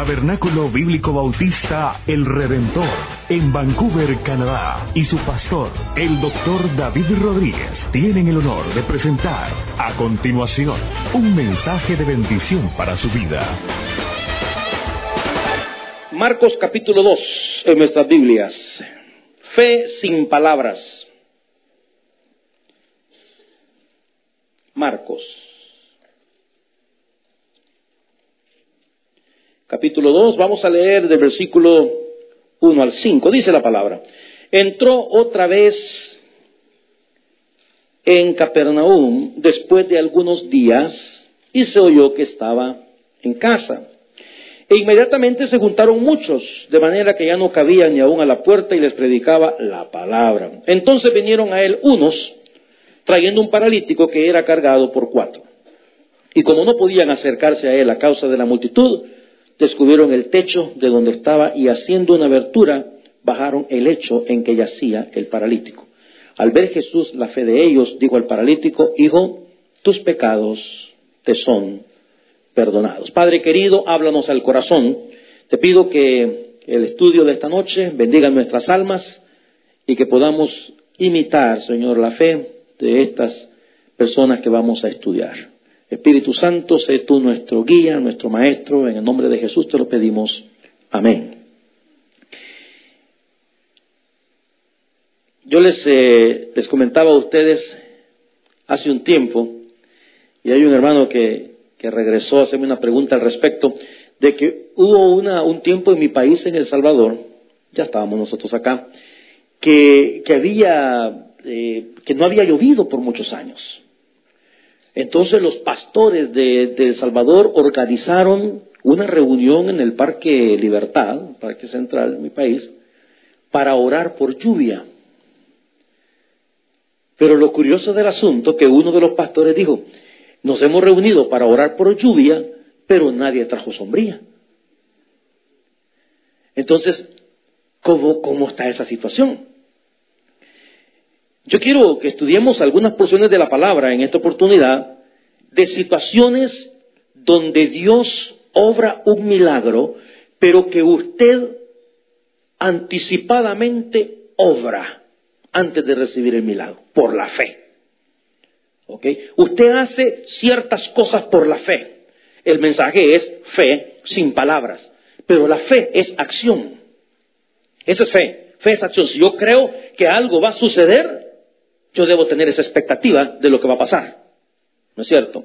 Tabernáculo Bíblico Bautista El Redentor, en Vancouver, Canadá, y su pastor, el Dr. David Rodríguez, tienen el honor de presentar a continuación un mensaje de bendición para su vida. Marcos capítulo 2 en nuestras Biblias. Fe sin palabras. Marcos capítulo 2, vamos a leer del versículo 1 al 5. Dice la palabra: entró otra vez en Capernaum después de algunos días y se oyó que estaba en casa. E inmediatamente se juntaron muchos, de manera que ya no cabían ni aún a la puerta, y les predicaba la palabra. Entonces vinieron a él unos, trayendo un paralítico que era cargado por 4. Y como no podían acercarse a él a causa de la multitud, descubrieron el techo de donde estaba, y haciendo una abertura, bajaron el lecho en que yacía el paralítico. Al ver Jesús la fe de ellos, dijo al paralítico: hijo, tus pecados te son perdonados. Padre querido, háblanos al corazón. Te pido que el estudio de esta noche bendiga nuestras almas y que podamos imitar, Señor, la fe de estas personas que vamos a estudiar. Espíritu Santo, sé tú nuestro guía, nuestro maestro. En el nombre de Jesús te lo pedimos. Amén. Yo les comentaba a ustedes hace un tiempo, y hay un hermano que regresó a hacerme una pregunta al respecto, de que hubo un tiempo en mi país, en El Salvador, ya estábamos nosotros acá, que no había llovido por muchos años. Entonces los pastores de El Salvador organizaron una reunión en el Parque Libertad, Parque Central de mi país, para orar por lluvia. Pero lo curioso del asunto, que uno de los pastores dijo: nos hemos reunido para orar por lluvia, pero nadie trajo sombría. Entonces, ¿cómo está esa situación? Yo quiero que estudiemos algunas porciones de la palabra en esta oportunidad, de situaciones donde Dios obra un milagro, pero que usted anticipadamente obra antes de recibir el milagro, por la fe. ¿Okay? Usted hace ciertas cosas por la fe. El mensaje es fe sin palabras, pero la fe es acción. Eso es fe. Fe es acción. Si yo creo que algo va a suceder, yo debo tener esa expectativa de lo que va a pasar. ¿No es cierto?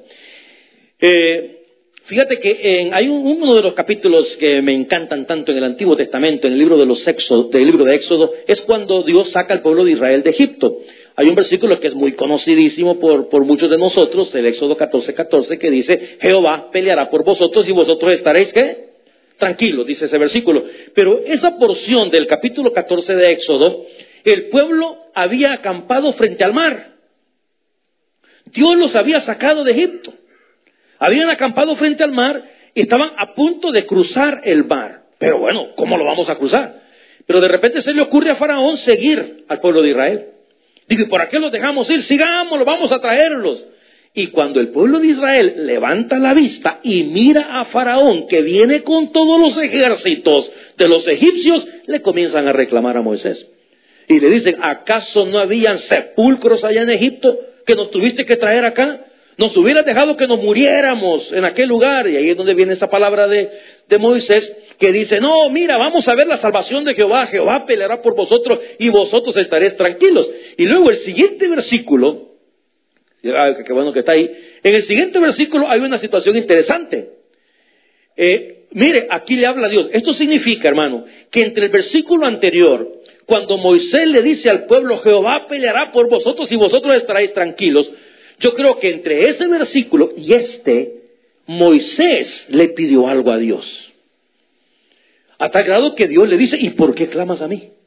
Fíjate que hay uno de los capítulos que me encantan tanto en el Antiguo Testamento, en el libro del libro de Éxodo, es cuando Dios saca al pueblo de Israel de Egipto. Hay un versículo que es muy conocidísimo por muchos de nosotros, el Éxodo 14:14, que dice: Jehová peleará por vosotros y vosotros estaréis, ¿qué? Tranquilos, dice ese versículo. Pero esa porción del capítulo 14 de Éxodo, el pueblo había acampado frente al mar. Dios los había sacado de Egipto. Habían acampado frente al mar y estaban a punto de cruzar el mar. Pero bueno, ¿cómo lo vamos a cruzar? Pero de repente se le ocurre a Faraón seguir al pueblo de Israel. Digo: ¿y por qué los dejamos ir? Sigámoslo, vamos a traerlos. Y cuando el pueblo de Israel levanta la vista y mira a Faraón, que viene con todos los ejércitos de los egipcios, le comienzan a reclamar a Moisés. Y le dicen: ¿acaso no habían sepulcros allá en Egipto que nos tuviste que traer acá? Nos hubieras dejado que nos muriéramos en aquel lugar. Y ahí es donde viene esa palabra de Moisés, que dice: no, mira, vamos a ver la salvación de Jehová. Jehová peleará por vosotros y vosotros estaréis tranquilos. Y luego el siguiente versículo, qué bueno que está ahí, en el siguiente versículo hay una situación interesante. Mire, aquí le habla Dios. Esto significa, hermano, que entre el versículo anterior, cuando Moisés le dice al pueblo: Jehová peleará por vosotros y vosotros estaréis tranquilos, yo creo que entre ese versículo y Moisés le pidió algo a Dios. A tal grado que Dios le dice: ¿y por qué clamas a mí?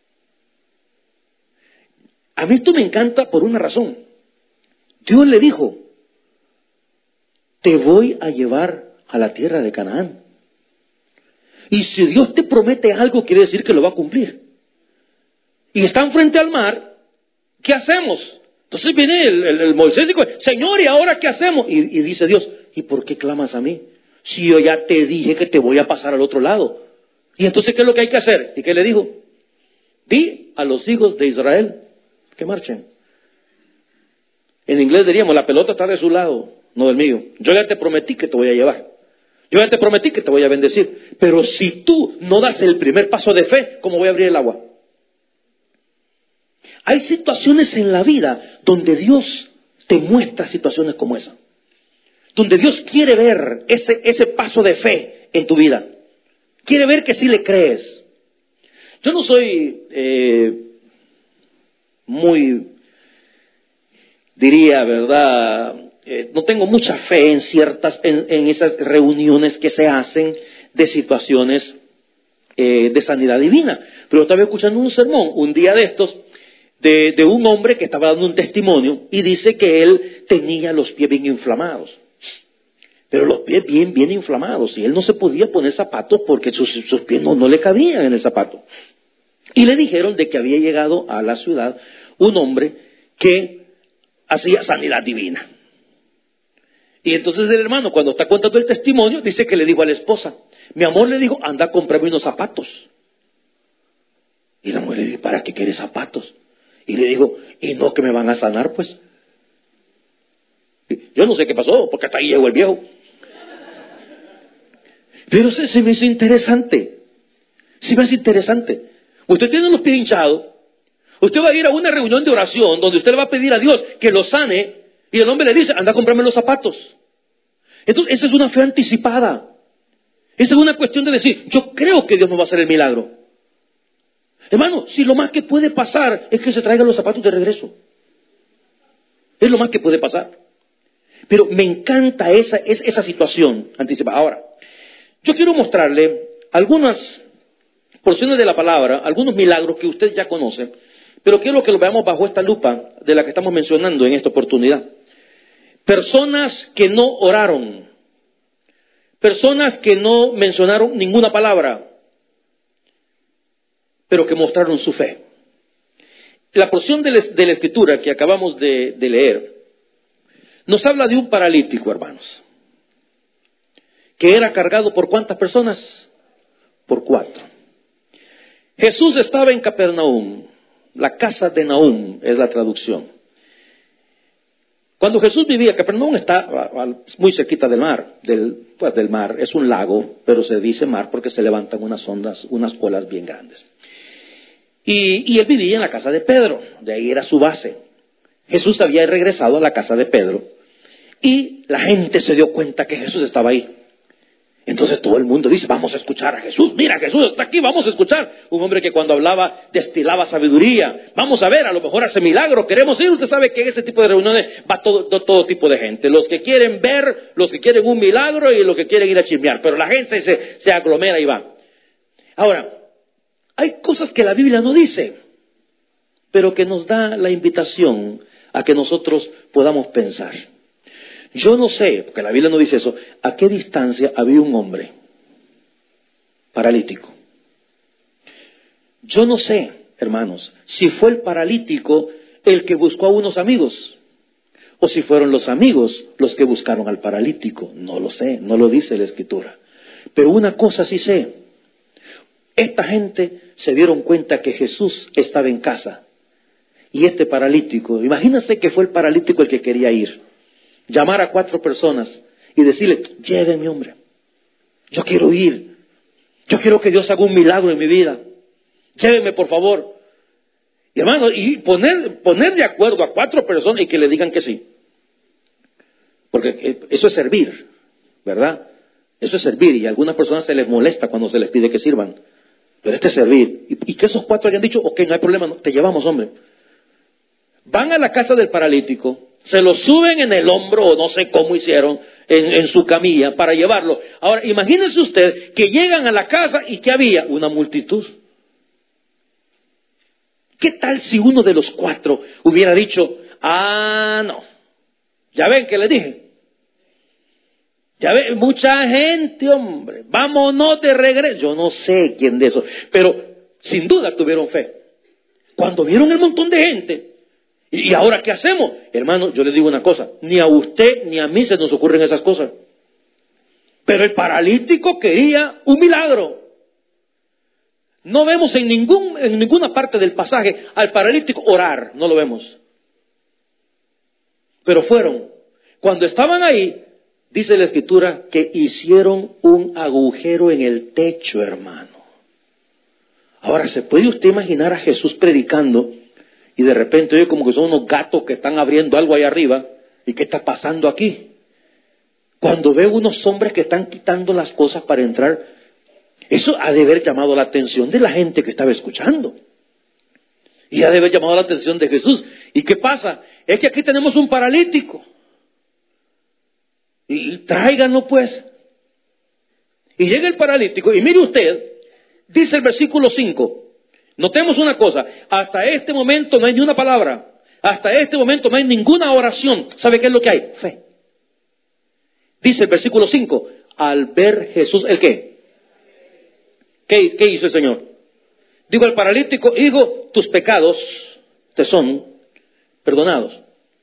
A mí esto me encanta por una razón. Dios le dijo: te voy a llevar a la tierra de Canaán. Y si Dios te promete algo, quiere decir que lo va a cumplir. Y están frente al mar, ¿qué hacemos? Entonces viene el Moisés y dice: Señor, ¿y ahora qué hacemos? Y dice Dios: ¿y por qué clamas a mí? Si yo ya te dije que te voy a pasar al otro lado. Y entonces, ¿qué es lo que hay que hacer? ¿Y qué le dijo? Di a los hijos de Israel que marchen. En inglés diríamos, la pelota está de su lado, no del mío. Yo ya te prometí que te voy a llevar. Yo ya te prometí que te voy a bendecir. Pero si tú no das el primer paso de fe, ¿cómo voy a abrir el agua? Hay situaciones en la vida donde Dios te muestra situaciones como esa. Donde Dios quiere ver ese paso de fe en tu vida. Quiere ver que sí le crees. Yo no soy muy, diría, ¿verdad? No tengo mucha fe en esas reuniones que se hacen de situaciones de sanidad divina. Pero estaba escuchando un sermón un día de estos de un hombre que estaba dando un testimonio y dice que él tenía los pies bien inflamados. Pero los pies bien inflamados, y él no se podía poner zapatos porque sus pies no le cabían en el zapato. Y le dijeron de que había llegado a la ciudad un hombre que hacía sanidad divina. Y entonces el hermano, cuando está contando el testimonio, dice que le dijo a la esposa, mi amor, le dijo, anda a comprarme unos zapatos. Y la mujer le dijo, ¿para qué quieres zapatos? Y le dijo, y no que me van a sanar, pues. Yo no sé qué pasó, porque hasta ahí llegó el viejo. Pero se me hizo interesante. Se me hace interesante. Usted tiene los pies hinchados. Usted va a ir a una reunión de oración donde usted le va a pedir a Dios que lo sane. Y el hombre le dice, anda a comprarme los zapatos. Entonces, esa es una fe anticipada. Esa es una cuestión de decir, yo creo que Dios me va a hacer el milagro. Hermano, si lo más que puede pasar es que se traigan los zapatos de regreso. Es lo más que puede pasar. Pero me encanta esa situación anticipada. Ahora, yo quiero mostrarle algunas porciones de la palabra, algunos milagros que usted ya conoce, pero quiero que lo veamos bajo esta lupa de la que estamos mencionando en esta oportunidad. Personas que no oraron, personas que no mencionaron ninguna palabra, pero que mostraron su fe. La porción de la Escritura que acabamos de leer nos habla de un paralítico, hermanos, que era cargado por ¿cuántas personas? Por 4. Jesús estaba en Capernaum, la casa de Nahum es la traducción. Cuando Jesús vivía, Capernaum está muy cerquita del mar, del mar, es un lago, pero se dice mar porque se levantan unas ondas, unas olas bien grandes. Y él vivía en la casa de Pedro, de ahí era su base. Jesús había regresado a la casa de Pedro y la gente se dio cuenta que Jesús estaba ahí. Entonces todo el mundo dice, vamos a escuchar a Jesús, mira, Jesús está aquí, vamos a escuchar. Un hombre que cuando hablaba destilaba sabiduría. Vamos a ver, a lo mejor hace milagro, queremos ir. Usted sabe que en ese tipo de reuniones va todo tipo de gente. Los que quieren ver, los que quieren un milagro y los que quieren ir a chismear. Pero la gente se aglomera y va. Ahora, hay cosas que la Biblia no dice, pero que nos da la invitación a que nosotros podamos pensar. Yo no sé, porque la Biblia no dice eso, a qué distancia había un hombre paralítico. Yo no sé, hermanos, si fue el paralítico el que buscó a unos amigos, o si fueron los amigos los que buscaron al paralítico. No lo sé, no lo dice la Escritura. Pero una cosa sí sé, esta gente se dieron cuenta que Jesús estaba en casa, y este paralítico, imagínense que fue el paralítico el que quería ir. Llamar a 4 personas y decirle, llévenme, hombre, yo quiero ir, yo quiero que Dios haga un milagro en mi vida, llévenme por favor. Y hermano, y poner de acuerdo a 4 personas y que le digan que sí, porque eso es servir, ¿verdad? Eso es servir, y a algunas personas se les molesta cuando se les pide que sirvan, pero este es servir. Y que esos 4 hayan dicho, ok, no hay problema, no, te llevamos, hombre. Van a la casa del paralítico, se lo suben en el hombro, o no sé cómo hicieron, en su camilla para llevarlo. Ahora, imagínense usted que llegan a la casa y que había una multitud. ¿Qué tal si uno de los 4 hubiera dicho, no, ya ven que les dije? Ya ven, mucha gente, hombre, vámonos de regreso. Yo no sé quién de esos, pero sin duda tuvieron fe. Cuando vieron el montón de gente, ¿y ahora qué hacemos? Hermano, yo le digo una cosa, ni a usted ni a mí se nos ocurren esas cosas. Pero el paralítico quería un milagro. No vemos en ninguna parte del pasaje al paralítico orar, no lo vemos. Pero fueron. Cuando estaban ahí, dice la Escritura que hicieron un agujero en el techo, hermano. Ahora, ¿se puede usted imaginar a Jesús predicando y de repente oye como que son unos gatos que están abriendo algo ahí arriba? ¿Y qué está pasando aquí? Cuando ve unos hombres que están quitando las cosas para entrar, eso ha de haber llamado la atención de la gente que estaba escuchando. Y ha de haber llamado la atención de Jesús. ¿Y qué pasa? Es que aquí tenemos un paralítico. Y tráiganlo pues. Y llega el paralítico. Y mire usted, dice el versículo 5. Notemos una cosa. Hasta este momento no hay ni una palabra. Hasta este momento no hay ninguna oración. ¿Sabe qué es lo que hay? Fe. Dice el versículo 5. Al ver Jesús, ¿el qué? ¿Qué hizo el Señor? Digo al paralítico, hijo, tus pecados te son perdonados.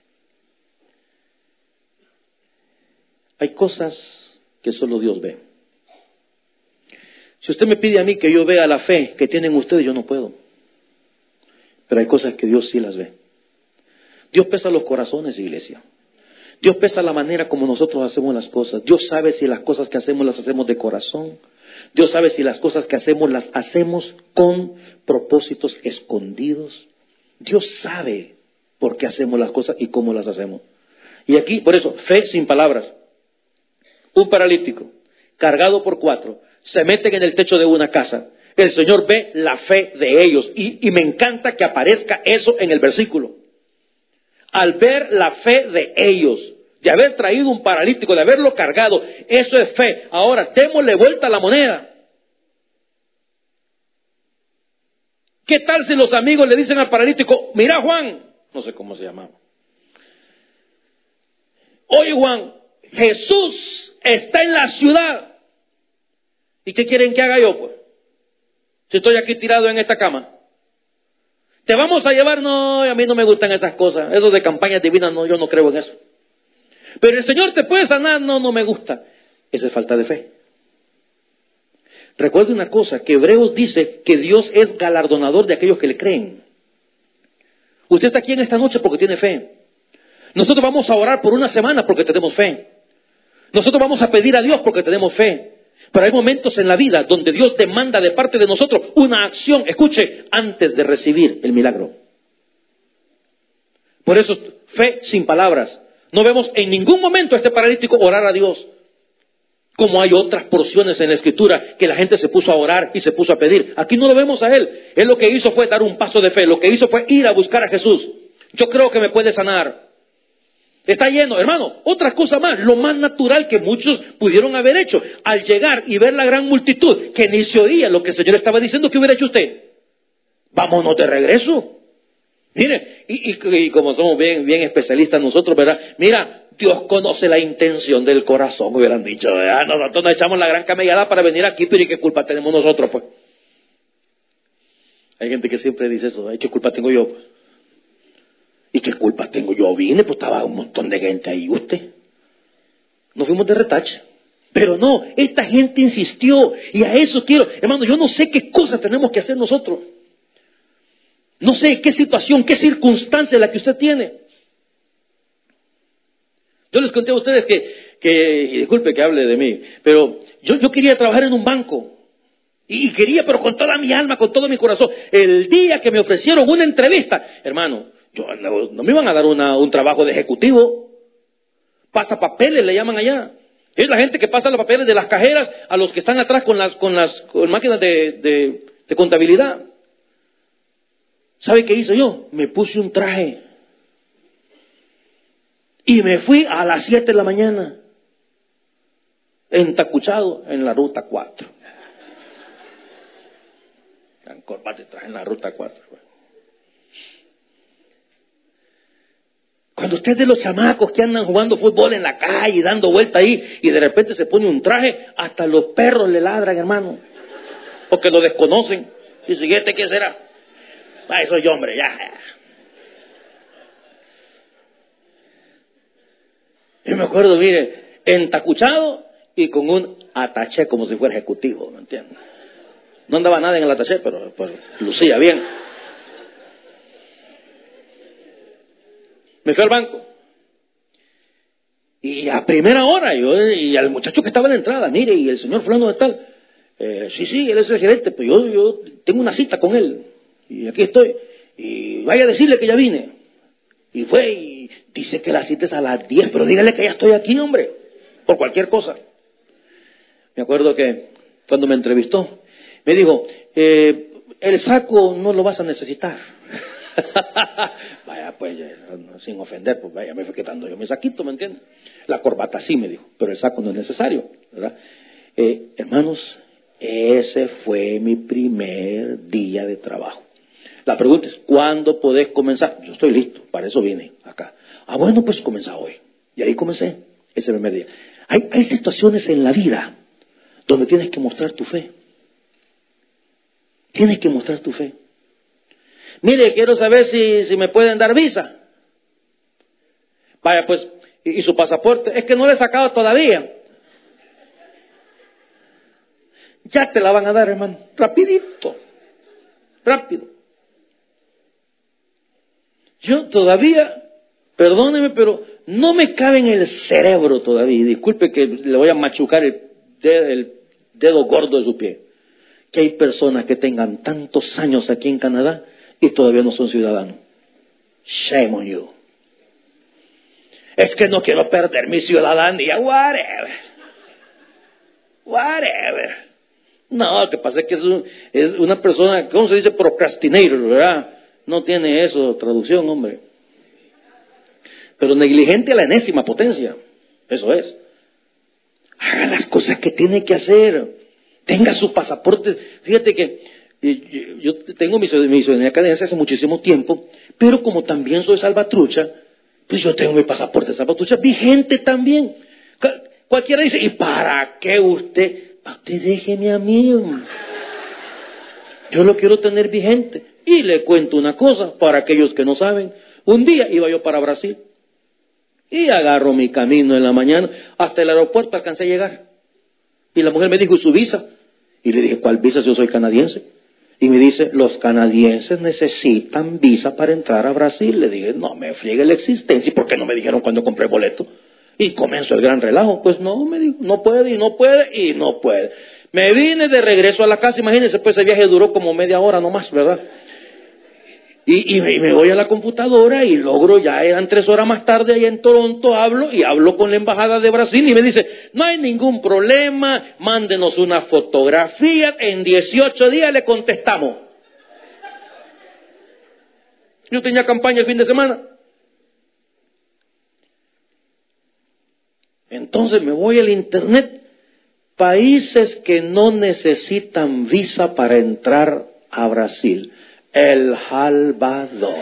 Hay cosas que solo Dios ve. Si usted me pide a mí que yo vea la fe que tienen ustedes, yo no puedo. Pero hay cosas que Dios sí las ve. Dios pesa los corazones, iglesia. Dios pesa la manera como nosotros hacemos las cosas. Dios sabe si las cosas que hacemos las hacemos de corazón. Dios sabe si las cosas que hacemos las hacemos con propósitos escondidos. Dios sabe por qué hacemos las cosas y cómo las hacemos. Y aquí, por eso, fe sin palabras. Un paralítico, cargado por 4, se meten en el techo de una casa. El Señor ve la fe de ellos. Y me encanta que aparezca eso en el versículo. Al ver la fe de ellos, de haber traído un paralítico, de haberlo cargado, eso es fe. Ahora, démosle vuelta a la moneda. ¿Qué tal si los amigos le dicen al paralítico, mira Juan, no sé cómo se llamaba, oye Juan, Jesús está en la ciudad. ¿Y qué quieren que haga yo, pues? Si estoy aquí tirado en esta cama. ¿Te vamos a llevar? No, a mí no me gustan esas cosas. Eso de campañas divinas, no, yo no creo en eso. Pero el Señor te puede sanar, no me gusta. Esa es falta de fe. Recuerde una cosa, que Hebreos dice que Dios es galardonador de aquellos que le creen. Usted está aquí en esta noche porque tiene fe. Nosotros vamos a orar por una semana porque tenemos fe. Nosotros vamos a pedir a Dios porque tenemos fe. Pero hay momentos en la vida donde Dios demanda de parte de nosotros una acción, escuche, antes de recibir el milagro. Por eso, fe sin palabras. No vemos en ningún momento a este paralítico orar a Dios. Como hay otras porciones en la Escritura que la gente se puso a orar y se puso a pedir. Aquí no lo vemos a él. Él lo que hizo fue dar un paso de fe. Lo que hizo fue ir a buscar a Jesús. Yo creo que me puede sanar. Está lleno, hermano, otra cosa más, lo más natural que muchos pudieron haber hecho, al llegar y ver la gran multitud, que ni se oía lo que el Señor estaba diciendo, ¿qué hubiera hecho usted? Vámonos de regreso. Mire, y como somos bien especialistas nosotros, ¿verdad? Mira, Dios conoce la intención del corazón, hubieran dicho, ¿verdad? Nosotros nos echamos la gran camellada para venir aquí, pero ¿y qué culpa tenemos nosotros, pues? Hay gente que siempre dice eso, ¿qué culpa tengo yo, pues? ¿Y qué culpa tengo? Yo vine, pues estaba un montón de gente ahí, usted. Nos fuimos de retache. Pero no, esta gente insistió, y a eso quiero, hermano, yo no sé qué cosa tenemos que hacer nosotros. No sé qué situación, qué circunstancia es la que usted tiene. Yo les conté a ustedes y disculpe que hable de mí, pero yo quería trabajar en un banco. Y quería, pero con toda mi alma, con todo mi corazón. El día que me ofrecieron una entrevista, hermano, no me iban a dar un trabajo de ejecutivo. Pasapapeles le llaman allá. Es la gente que pasa los papeles de las cajeras a los que están atrás con máquinas de contabilidad. ¿Sabe qué hice yo? Me puse un traje. Y me fui a las 7 de la mañana. Entacuchado en la ruta 4. Tan corbata y traje en la ruta 4. Cuando usted es de los chamacos que andan jugando fútbol en la calle, dando vuelta ahí, y de repente se pone un traje, hasta los perros le ladran, hermano. Porque lo desconocen. Y dice, ¿y este qué será? Ay, soy yo, hombre, ya. Yo me acuerdo, mire, entacuchado y con un ataché como si fuera ejecutivo, ¿me entiendes? No andaba nada en el ataché, pero pues, lucía bien. Me fui al banco. Y a primera hora, y al muchacho que estaba en la entrada, mire, y el señor fulano de tal, sí, él es el gerente, pero yo tengo una cita con él, y aquí estoy, y vaya a decirle que ya vine. Y fue, y dice que la cita es a las 10, pero dígale que ya estoy aquí, hombre, por cualquier cosa. Me acuerdo que cuando me entrevistó, me dijo, el saco no lo vas a necesitar. Vaya, pues, sin ofender, pues vaya, me fui quitando yo mi saquito, ¿me entiendes? La corbata sí, me dijo, pero el saco no es necesario, ¿verdad? Hermanos, ese fue mi primer día de trabajo. La pregunta es, ¿cuándo podés comenzar? Yo estoy listo, para eso vine acá. Bueno, pues comenzá hoy. Y ahí comencé, ese primer día. Hay situaciones en la vida donde tienes que mostrar tu fe. Tienes que mostrar tu fe. Mire, quiero saber si me pueden dar visa. Vaya, pues, y su pasaporte, es que no le he sacado todavía. Ya te la van a dar, hermano, rapidito, rápido. Yo todavía, perdóneme, pero no me cabe en el cerebro todavía, disculpe que le voy a machucar el dedo gordo de su pie, que hay personas que tengan tantos años aquí en Canadá y todavía no son ciudadanos. Shame on you. Es que no quiero perder mi ciudadanía, whatever. No, lo que pasa es que es una persona, ¿cómo se dice? Procrastinator, ¿verdad? No tiene eso, traducción, hombre. Pero negligente a la enésima potencia. Eso es. Haga las cosas que tiene que hacer. Tenga su pasaporte. Fíjate que yo tengo mi ciudadanía canadiense hace muchísimo tiempo, pero como también soy salvatrucha, pues yo tengo mi pasaporte salvatrucha vigente también. Cualquiera dice, ¿y para qué usted? Usted déjeme a mí. Yo lo quiero tener vigente. Y le cuento una cosa, para aquellos que no saben. Un día iba yo para Brasil. Y agarro mi camino en la mañana. Hasta el aeropuerto alcancé a llegar. Y la mujer me dijo, ¿y su visa? Y le dije, ¿cuál visa si yo soy canadiense? Y me dice, los canadienses necesitan visa para entrar a Brasil. Le dije, no me friegue la existencia. ¿Y por qué no me dijeron cuando compré el boleto? Y comenzó el gran relajo. Pues no, me dijo, no puede, y no puede, y no puede. Me vine de regreso a la casa, imagínense, pues ese viaje duró como media hora nomás, ¿verdad? Y me voy a la computadora y logro, ya eran 3 horas más tarde allá en Toronto, hablo con la embajada de Brasil y me dice, no hay ningún problema, mándenos una fotografía, en 18 días le contestamos. Yo tenía campaña el fin de semana. Entonces me voy al internet, países que no necesitan visa para entrar a Brasil. El Salvador.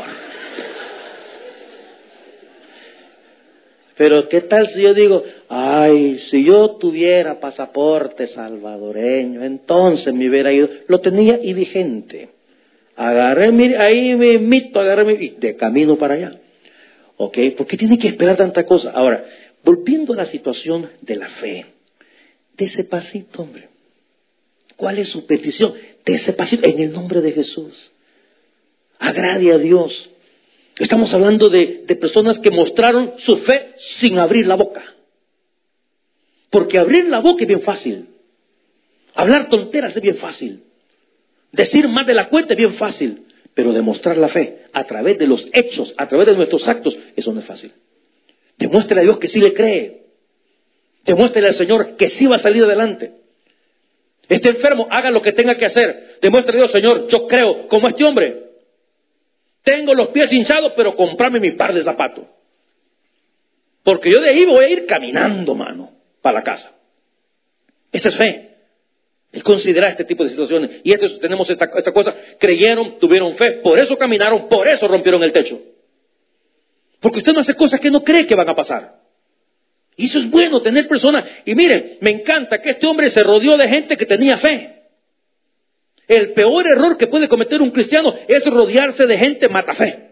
Pero ¿qué tal si yo digo, ay, si yo tuviera pasaporte salvadoreño, entonces me hubiera ido, lo tenía y vigente. Agarré, ahí me invito, y de camino para allá. ¿Ok? ¿Por qué tiene que esperar tanta cosa? Ahora, volviendo a la situación de la fe, de ese pasito, hombre. ¿Cuál es su petición? De ese pasito, en el nombre de Jesús. Agrade a Dios. Estamos hablando de personas que mostraron su fe sin abrir la boca. Porque abrir la boca es bien fácil. Hablar tonteras es bien fácil. Decir más de la cuenta es bien fácil. Pero demostrar la fe a través de los hechos, a través de nuestros actos, eso no es fácil. Demuéstrele a Dios que sí le cree. Demuéstrele al Señor que sí va a salir adelante. Esté enfermo, haga lo que tenga que hacer. Demuéstrele a Dios, Señor, yo creo como este hombre. Tengo los pies hinchados, pero comprame mi par de zapatos. Porque yo de ahí voy a ir caminando, mano, para la casa. Esa es fe. Es considerar este tipo de situaciones. Y tenemos esta cosa. Creyeron, tuvieron fe, por eso caminaron, por eso rompieron el techo. Porque usted no hace cosas que no cree que van a pasar. Y eso es bueno, tener personas. Y miren, me encanta que este hombre se rodeó de gente que tenía fe. El peor error que puede cometer un cristiano es rodearse de gente matafe.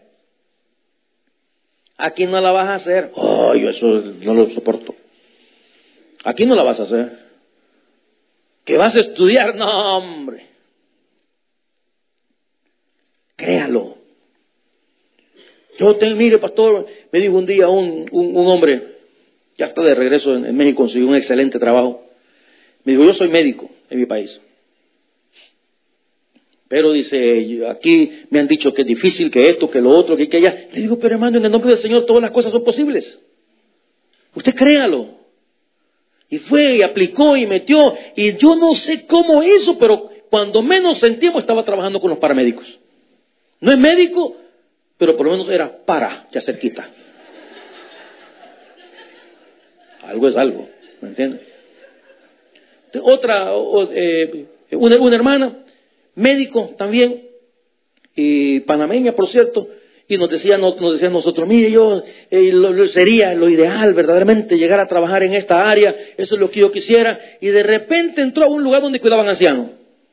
Aquí no la vas a hacer. Yo eso no lo soporto. Aquí no la vas a hacer. ¿Que vas a estudiar? No, hombre. Créalo. Mire, pastor, me dijo un día un hombre, ya está de regreso en México, consiguió un excelente trabajo. Me dijo, yo soy médico en mi país. Pero dice, aquí me han dicho que es difícil, que esto, que lo otro, que allá. Le digo, pero hermano, en el nombre del Señor todas las cosas son posibles. Usted créalo. Y fue y aplicó y metió. Y yo no sé cómo hizo, pero cuando menos sentimos estaba trabajando con los paramédicos. No es médico, pero por lo menos era ya cerquita. Algo es algo, ¿me entiendes? Una hermana, médico también, y panameña, por cierto, y nos decía nosotros, mire, sería lo ideal verdaderamente llegar a trabajar en esta área, eso es lo que yo quisiera, y de repente entró a un lugar donde cuidaban ancianos,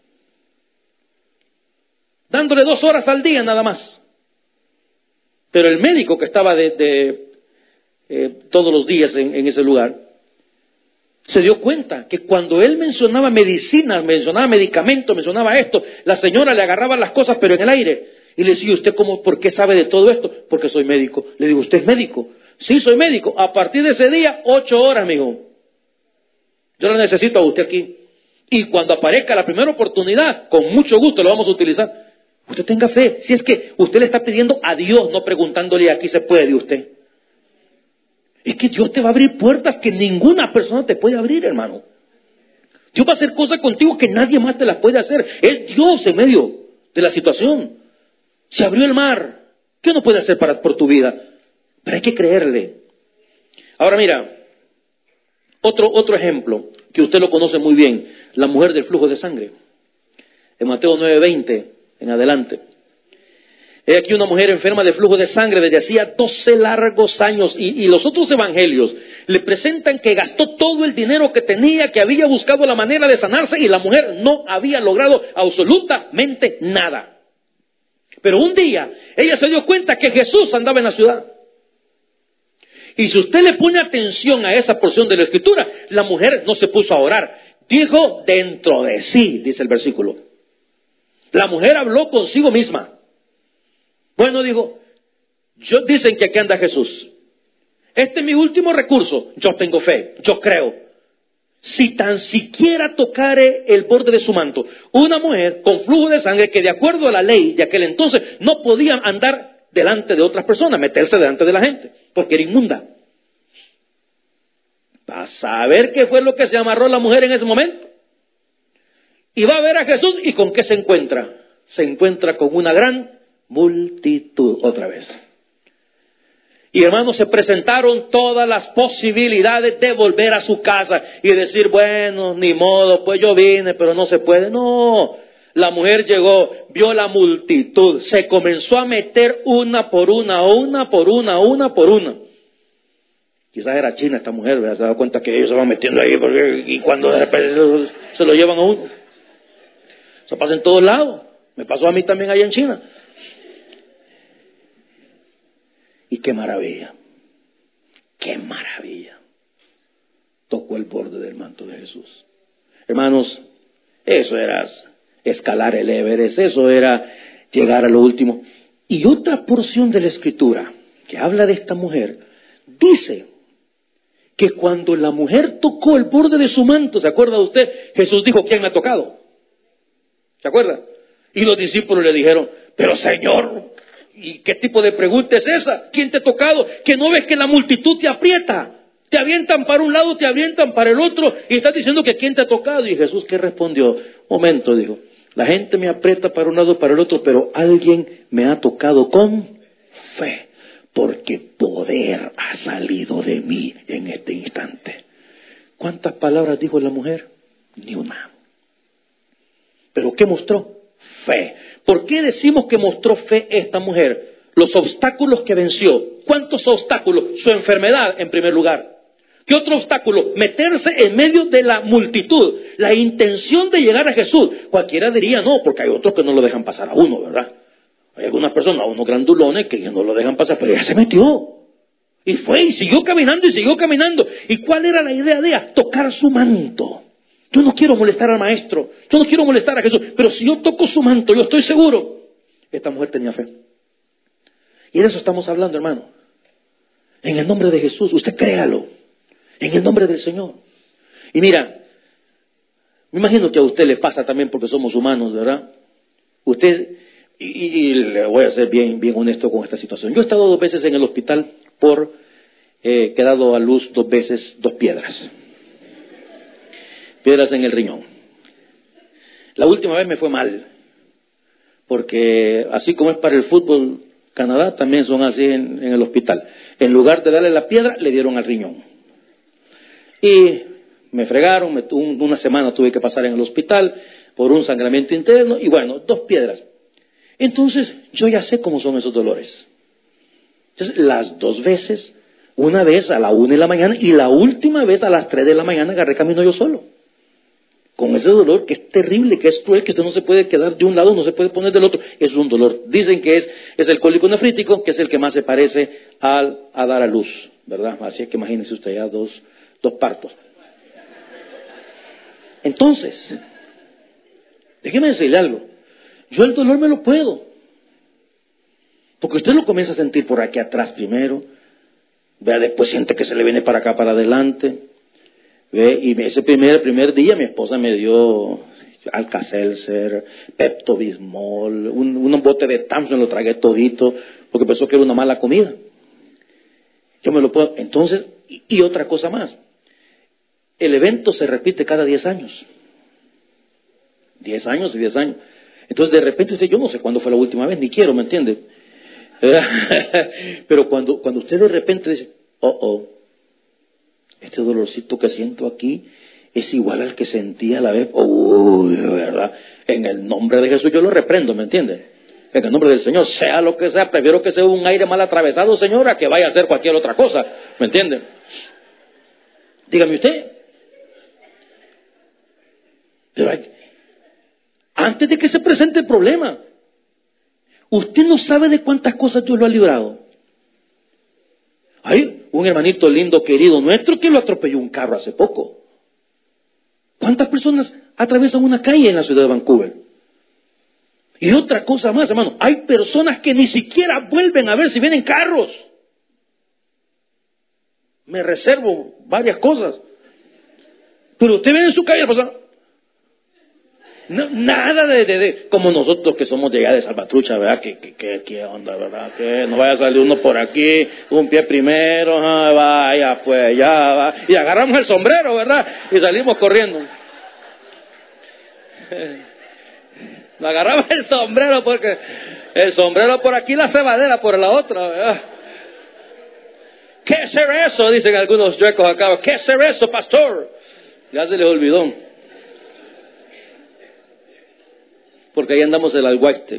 dándole 2 horas al día nada más. Pero el médico que estaba todos los días en ese lugar, se dio cuenta que cuando él mencionaba medicinas, mencionaba medicamentos, mencionaba esto, la señora le agarraba las cosas pero en el aire. Y le decía, ¿usted por qué sabe de todo esto? Porque soy médico. Le digo, ¿usted es médico? Sí, soy médico. A partir de ese día, 8 horas, mijo. Yo lo necesito a usted aquí. Y cuando aparezca la primera oportunidad, con mucho gusto lo vamos a utilizar. Usted tenga fe. Si es que usted le está pidiendo a Dios, no preguntándole aquí se puede de usted. Es que Dios te va a abrir puertas que ninguna persona te puede abrir, hermano. Dios va a hacer cosas contigo que nadie más te las puede hacer. Es Dios en medio de la situación. Se abrió el mar. ¿Qué no puede hacer por tu vida? Pero hay que creerle. Ahora mira, otro ejemplo, que usted lo conoce muy bien, la mujer del flujo de sangre. En Mateo 9:20 en adelante. He aquí una mujer enferma de flujo de sangre desde hacía 12 largos años y los otros evangelios le presentan que gastó todo el dinero que tenía, que había buscado la manera de sanarse y la mujer no había logrado absolutamente nada. Pero un día ella se dio cuenta que Jesús andaba en la ciudad. Y si usted le pone atención a esa porción de la Escritura, la mujer no se puso a orar. Dijo dentro de sí, dice el versículo. La mujer habló consigo misma. Bueno, digo, dicen que aquí anda Jesús. Este es mi último recurso. Yo tengo fe, yo creo. Si tan siquiera tocare el borde de su manto. Una mujer con flujo de sangre que de acuerdo a la ley de aquel entonces no podía andar delante de otras personas, meterse delante de la gente, porque era inmunda. Va a saber qué fue lo que se amarró la mujer en ese momento. Y va a ver a Jesús, ¿y con qué se encuentra? Se encuentra con una gran multitud otra vez. Y hermanos, se presentaron todas las posibilidades de volver a su casa y decir, bueno, ni modo, pues yo vine, pero no se puede. No, la mujer llegó, vio la multitud, se comenzó a meter una por una. Quizás era china esta mujer, ¿verdad? Se da cuenta que ellos se van metiendo ahí y cuando de repente se lo llevan a uno. Eso pasa en todos lados. Me pasó a mí también allá en China. Y qué maravilla. Qué maravilla. Tocó el borde del manto de Jesús. Hermanos, eso era escalar el Everest, eso era llegar a lo último. Y otra porción de la Escritura que habla de esta mujer, dice que cuando la mujer tocó el borde de su manto, ¿se acuerda usted? Jesús dijo, ¿quién me ha tocado? ¿Se acuerda? Y los discípulos le dijeron, pero Señor, ¿y qué tipo de pregunta es esa? ¿Quién te ha tocado? ¿Que no ves que la multitud te aprieta? Te avientan para un lado, te avientan para el otro, y estás diciendo que ¿quién te ha tocado? Y Jesús, ¿qué respondió? Momento, dijo, la gente me aprieta para un lado, para el otro, pero alguien me ha tocado con fe, porque poder ha salido de mí en este instante. ¿Cuántas palabras dijo la mujer? Ni una. ¿Pero qué mostró? Fe. ¿Por qué decimos que mostró fe esta mujer? Los obstáculos que venció. ¿Cuántos obstáculos? Su enfermedad, en primer lugar. ¿Qué otro obstáculo? Meterse en medio de la multitud. La intención de llegar a Jesús. Cualquiera diría no, porque hay otros que no lo dejan pasar a uno, ¿verdad? Hay algunas personas, unos grandulones, que no lo dejan pasar, pero ella se metió. Y fue y siguió caminando y siguió caminando. ¿Y cuál era la idea de ella? Tocar su manto. Yo no quiero molestar al maestro, yo no quiero molestar a Jesús, pero si yo toco su manto, yo estoy seguro. Esta mujer tenía fe. Y de eso estamos hablando, hermano. En el nombre de Jesús, usted créalo. En el nombre del Señor. Y mira, me imagino que a usted le pasa también porque somos humanos, ¿verdad? Usted, y le voy a ser bien honesto con esta situación. Yo he estado 2 veces en el hospital por que he dado a luz 2 veces 2 piedras. Piedras en el riñón. La última vez me fue mal. Porque así como es para el fútbol, Canadá también son así en el hospital. En lugar de darle la piedra, le dieron al riñón. Y me fregaron, una semana tuve que pasar en el hospital por un sangramiento interno y bueno, 2 piedras. Entonces, yo ya sé cómo son esos dolores. Entonces, las 2 veces, una vez a la 1 de la mañana y la última vez a las 3 de la mañana agarré camino yo solo. Con ese dolor que es terrible, que es cruel, que usted no se puede quedar de un lado, no se puede poner del otro. Es un dolor. Dicen que es el cólico nefrítico, que es el que más se parece a dar a luz, ¿verdad? Así es que imagínese usted ya dos partos. Entonces, déjeme decirle algo. Yo el dolor me lo puedo. Porque usted lo comienza a sentir por aquí atrás primero. Vea, después siente que se le viene para acá, para adelante. Ve, y ese primer día mi esposa me dio Alka-Seltzer, Pepto-Bismol, un bote de Thompson, lo tragué todito, porque pensó que era una mala comida. Yo me lo puedo. Entonces, y otra cosa más. El evento se repite cada 10 años. 10 años y 10 años. Entonces, de repente usted, yo no sé cuándo fue la última vez, ni quiero, ¿me entiende? Pero cuando usted de repente dice, este dolorcito que siento aquí es igual al que sentía la vez, ¿verdad? En el nombre de Jesús yo lo reprendo, ¿me entiende? En el nombre del Señor, sea lo que sea, prefiero que sea un aire mal atravesado, Señor, a que vaya a hacer cualquier otra cosa, ¿me entiende? Dígame usted. Pero antes de que se presente el problema, usted no sabe de cuántas cosas Dios lo ha librado. Hay un hermanito lindo, querido nuestro, que lo atropelló un carro hace poco. ¿Cuántas personas atraviesan una calle en la ciudad de Vancouver? Y otra cosa más, hermano, hay personas que ni siquiera vuelven a ver si vienen carros. Me reservo varias cosas. Pero usted ve en su calle, persona. No, nada de como nosotros que somos de allá de Salvatrucha, ¿verdad? ¿Qué onda, verdad? Que no vaya a salir uno por aquí, un pie primero, vaya, pues ya va. Y agarramos el sombrero, ¿verdad? Y salimos corriendo. Agarramos el sombrero porque el sombrero por aquí, la cebadera por la otra, ¿verdad? ¿Qué será eso? Dicen algunos chuecos acá. ¿Qué será eso, pastor? Ya se les olvidó. Porque ahí andamos el alguaite.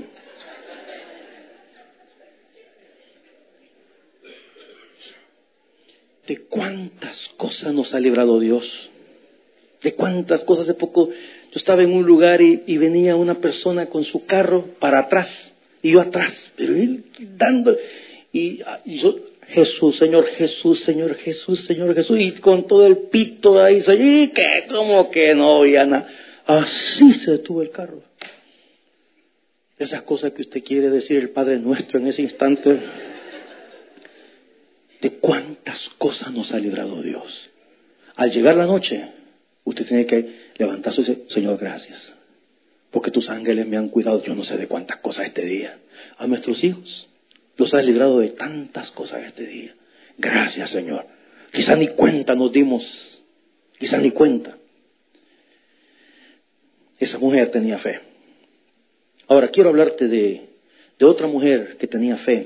¿De cuántas cosas nos ha librado Dios? ¿De cuántas cosas? Hace poco yo estaba en un lugar y venía una persona con su carro para atrás y yo atrás, pero él dando y yo, Jesús, Señor Jesús, Señor Jesús, Señor Jesús, y con todo el pito ahí, y que como que no había nada. Así se detuvo el carro. Esas cosas que usted quiere decir el Padre Nuestro en ese instante. ¿De cuántas cosas nos ha librado Dios? Al llegar la noche, usted tiene que levantarse y decir, Señor, gracias. Porque tus ángeles me han cuidado, yo no sé de cuántas cosas este día. A nuestros hijos los has librado de tantas cosas este día. Gracias, Señor. Quizá ni cuenta nos dimos. Quizá ni cuenta. Esa mujer tenía fe. Ahora, quiero hablarte de otra mujer que tenía fe.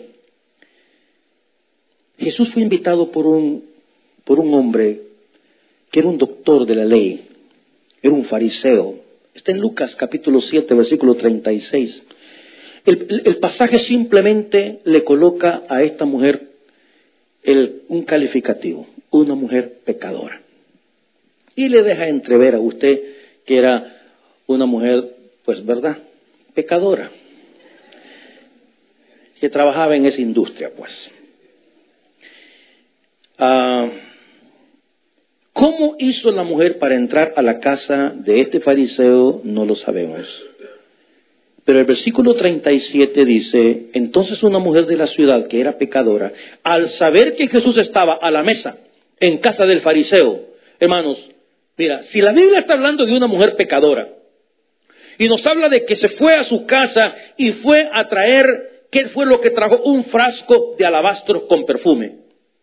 Jesús fue invitado por un hombre que era un doctor de la ley, era un fariseo. Está en Lucas capítulo 7, versículo 36. El pasaje simplemente le coloca a esta mujer un calificativo, una mujer pecadora. Y le deja entrever a usted que era una mujer, pues, ¿verdad?, pecadora, que trabajaba en esa industria, pues. ¿Cómo hizo la mujer para entrar a la casa de este fariseo? No lo sabemos. Pero el versículo 37 dice, entonces una mujer de la ciudad que era pecadora, al saber que Jesús estaba a la mesa en casa del fariseo, hermanos, mira, si la Biblia está hablando de una mujer pecadora y nos habla de que se fue a su casa y fue a traer, ¿qué fue lo que trajo? Un frasco de alabastro con perfume.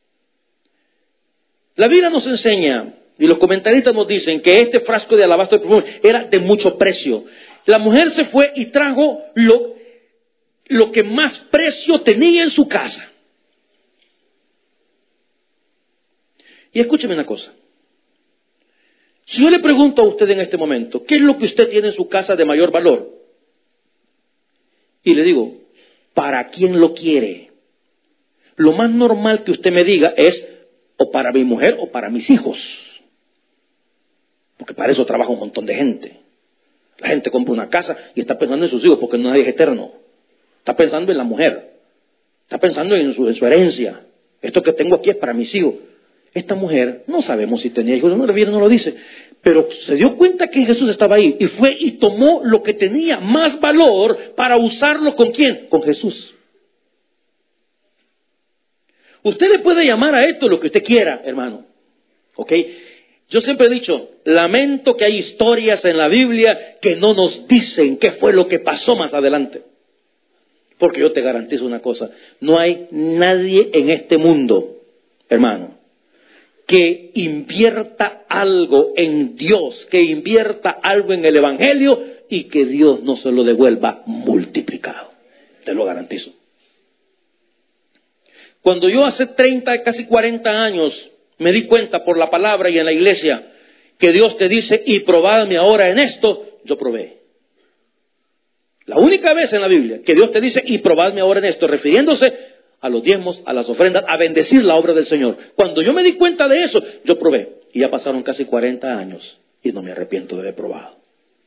La Biblia nos enseña, y los comentaristas nos dicen, que este frasco de alabastro de perfume era de mucho precio. La mujer se fue y trajo lo que más precio tenía en su casa. Y escúcheme una cosa. Si yo le pregunto a usted en este momento, ¿qué es lo que usted tiene en su casa de mayor valor? Y le digo, ¿para quién lo quiere? Lo más normal que usted me diga es, o para mi mujer o para mis hijos. Porque para eso trabaja un montón de gente. La gente compra una casa y está pensando en sus hijos porque nadie es eterno. Está pensando en la mujer. Está pensando en su herencia. Esto que tengo aquí es para mis hijos. Esta mujer, no sabemos si tenía hijos, no lo dice. Pero se dio cuenta que Jesús estaba ahí y fue y tomó lo que tenía más valor para usarlo ¿con quién? Con Jesús. Usted le puede llamar a esto lo que usted quiera, hermano. ¿Ok? Yo siempre he dicho, lamento que hay historias en la Biblia que no nos dicen qué fue lo que pasó más adelante. Porque yo te garantizo una cosa, no hay nadie en este mundo, hermano, que invierta algo en Dios, que invierta algo en el Evangelio y que Dios no se lo devuelva multiplicado. Te lo garantizo. Cuando yo hace 30, casi 40 años me di cuenta por la palabra y en la iglesia que Dios te dice, y probadme ahora en esto, yo probé. La única vez en la Biblia que Dios te dice, y probadme ahora en esto, refiriéndose a los diezmos, a las ofrendas, a bendecir la obra del Señor. Cuando yo me di cuenta de eso, yo probé. Y ya pasaron casi 40 años y no me arrepiento de haber probado.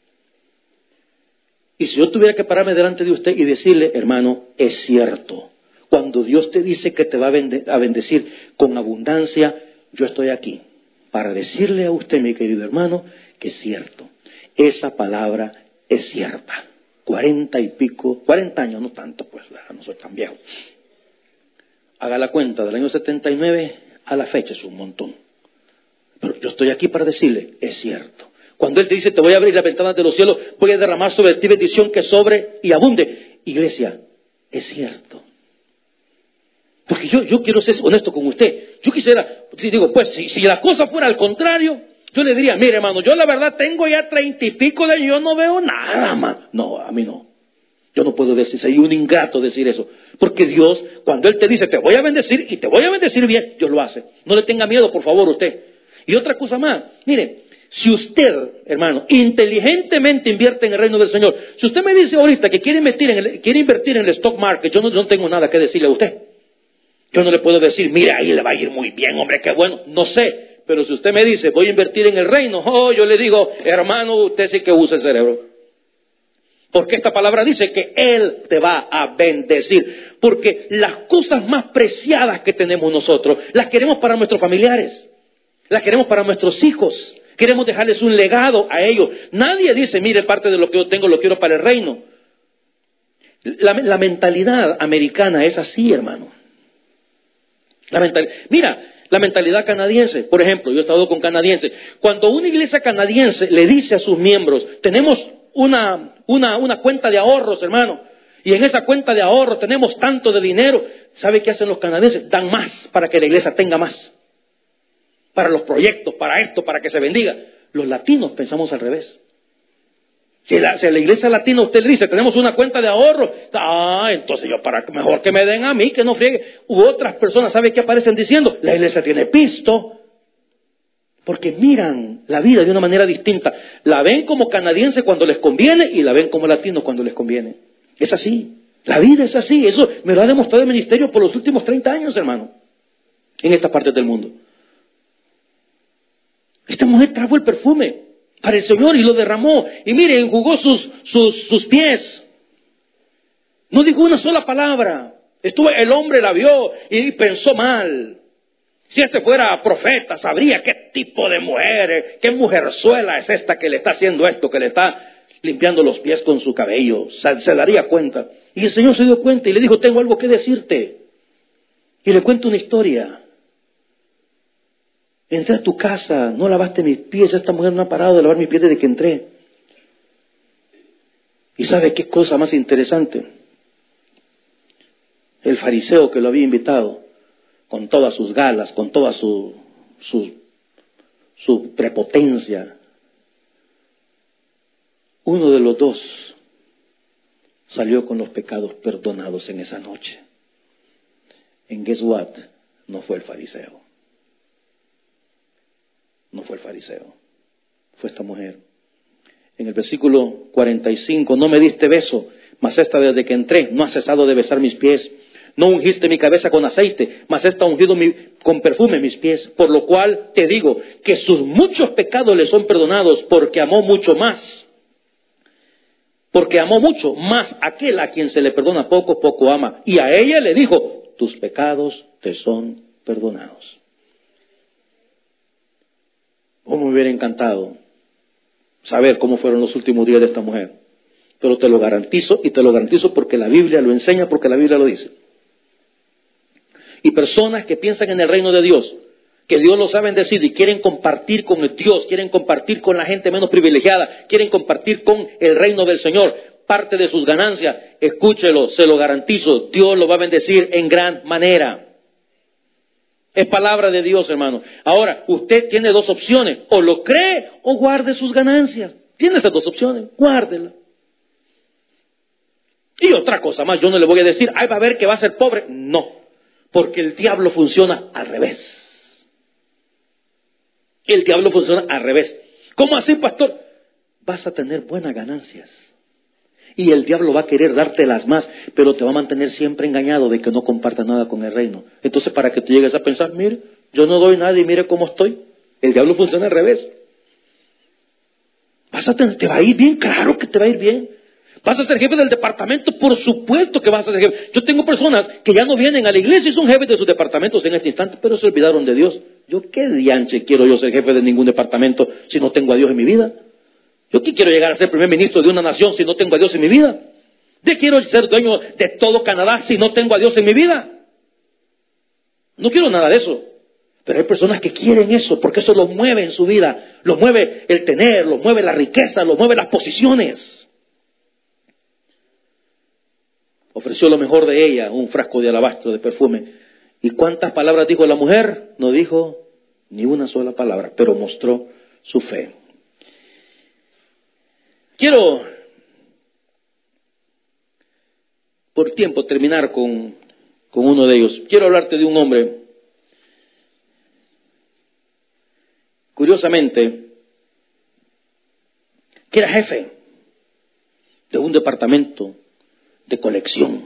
Y si yo tuviera que pararme delante de usted y decirle, hermano, es cierto. Cuando Dios te dice que te va a bendecir con abundancia, yo estoy aquí para decirle a usted, mi querido hermano, que es cierto. Esa palabra es cierta. 40 años, no tanto, pues, no soy tan viejo. Haga la cuenta, del año 79 a la fecha es un montón. Pero yo estoy aquí para decirle, es cierto. Cuando Él te dice, te voy a abrir las ventanas de los cielos, voy a derramar sobre ti bendición que sobre y abunde. Iglesia, es cierto. Porque yo quiero ser honesto con usted. Yo quisiera, digo, pues, si la cosa fuera al contrario, yo le diría, mire hermano, yo la verdad tengo ya 30 y pico de años, yo no veo nada más. No, a mí no. Yo no puedo decir, soy un ingrato decir eso. Porque Dios, cuando Él te dice, te voy a bendecir y te voy a bendecir bien, Dios lo hace. No le tenga miedo, por favor, usted. Y otra cosa más, mire, si usted, hermano, inteligentemente invierte en el reino del Señor, si usted me dice ahorita que quiere invertir en el stock market, yo no tengo nada que decirle a usted. Yo no le puedo decir, mire, ahí le va a ir muy bien, hombre, qué bueno. No sé, pero si usted me dice, voy a invertir en el reino, yo le digo, hermano, usted sí que usa el cerebro. Porque esta palabra dice que Él te va a bendecir. Porque las cosas más preciadas que tenemos nosotros, las queremos para nuestros familiares, las queremos para nuestros hijos. Queremos dejarles un legado a ellos. Nadie dice, mire, parte de lo que yo tengo lo quiero para el reino. La mentalidad americana es así, hermano. Mira, la mentalidad canadiense, por ejemplo, yo he estado con canadienses. Cuando una iglesia canadiense le dice a sus miembros, tenemos una cuenta de ahorros, hermano, y en esa cuenta de ahorros tenemos tanto de dinero, ¿sabe qué hacen los canadienses? Dan más para que la iglesia tenga más. Para los proyectos, para esto, para que se bendiga. Los latinos pensamos al revés. Si a la iglesia latina usted le dice, tenemos una cuenta de ahorro, entonces mejor que me den a mí, que no friegue. U otras personas, ¿sabe qué aparecen diciendo? La iglesia tiene pisto. Porque miran la vida de una manera distinta. La ven como canadiense cuando les conviene y la ven como latino cuando les conviene. Es así. La vida es así. Eso me lo ha demostrado el ministerio por los últimos 30 años, hermano. En esta parte del mundo. Esta mujer trajo el perfume para el Señor y lo derramó. Y mire, enjugó sus pies. No dijo una sola palabra. El hombre la vio y pensó mal. Si este fuera profeta, sabría qué tipo de mujer, qué mujerzuela es esta que le está haciendo esto, que le está limpiando los pies con su cabello. Se daría cuenta. Y el Señor se dio cuenta y le dijo, tengo algo que decirte. Y le cuento una historia. Entré a tu casa, no lavaste mis pies, esta mujer no ha parado de lavar mis pies desde que entré. ¿Y sabe qué cosa más interesante? El fariseo que lo había invitado, con todas sus galas, con toda su prepotencia, uno de los dos salió con los pecados perdonados en esa noche. And guess what? No fue el fariseo. No fue el fariseo. Fue esta mujer. En el versículo 45, no me diste beso, mas esta desde que entré no ha cesado de besar mis pies. No ungiste mi cabeza con aceite, mas esta ha ungido con perfume mis pies. Por lo cual te digo que sus muchos pecados le son perdonados, porque amó mucho más. Porque amó mucho más aquel a quien se le perdona poco, poco ama. Y a ella le dijo, tus pecados te son perdonados. Oh, me hubiera encantado saber cómo fueron los últimos días de esta mujer. Pero te lo garantizo, y te lo garantizo porque la Biblia lo enseña, porque la Biblia lo dice. Y personas que piensan en el reino de Dios, que Dios lo saben decir y quieren compartir con el Dios, quieren compartir con la gente menos privilegiada, quieren compartir con el reino del Señor, parte de sus ganancias, escúchelo, se lo garantizo, Dios lo va a bendecir en gran manera. Es palabra de Dios, hermano. Ahora, usted tiene dos opciones, o lo cree o guarde sus ganancias. Tiene esas dos opciones, guárdela. Y otra cosa más, yo no le voy a decir, ay, va a ver que va a ser pobre. No, porque el diablo funciona al revés. El diablo funciona al revés. ¿Cómo así, pastor? Vas a tener buenas ganancias. Y el diablo va a querer dártelas más, pero te va a mantener siempre engañado de que no compartas nada con el reino. Entonces, para que tú llegues a pensar, mire, yo no doy nada y mire cómo estoy. El diablo funciona al revés. Te va a ir bien, claro que te va a ir bien. ¿Vas a ser jefe del departamento? Por supuesto que vas a ser jefe. Yo tengo personas que ya no vienen a la iglesia y son jefes de sus departamentos en este instante, pero se olvidaron de Dios. ¿Yo qué dianche quiero yo ser jefe de ningún departamento si no tengo a Dios en mi vida? ¿Yo qué quiero llegar a ser primer ministro de una nación si no tengo a Dios en mi vida? ¿Yo quiero ser dueño de todo Canadá si no tengo a Dios en mi vida? No quiero nada de eso. Pero hay personas que quieren eso porque eso los mueve en su vida. Los mueve el tener, los mueve la riqueza, los mueve las posiciones. Ofreció lo mejor de ella, un frasco de alabastro de perfume. ¿Y cuántas palabras dijo la mujer? No dijo ni una sola palabra, pero mostró su fe. Quiero, por tiempo, terminar con uno de ellos. Quiero hablarte de un hombre, curiosamente, que era jefe de un departamento de colección.